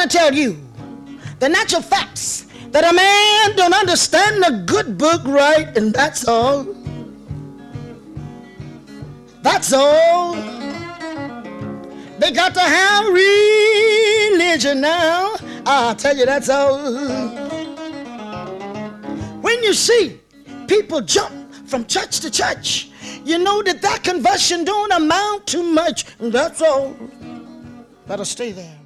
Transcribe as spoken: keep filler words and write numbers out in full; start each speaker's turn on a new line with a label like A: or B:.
A: to tell you the natural facts that a man don't understand the good book right, and that's all. That's all. They got to have religion now. I'll tell you, that's all. When you see people jump from church to church, you know that that conversion don't amount to much. That's all. Better stay there.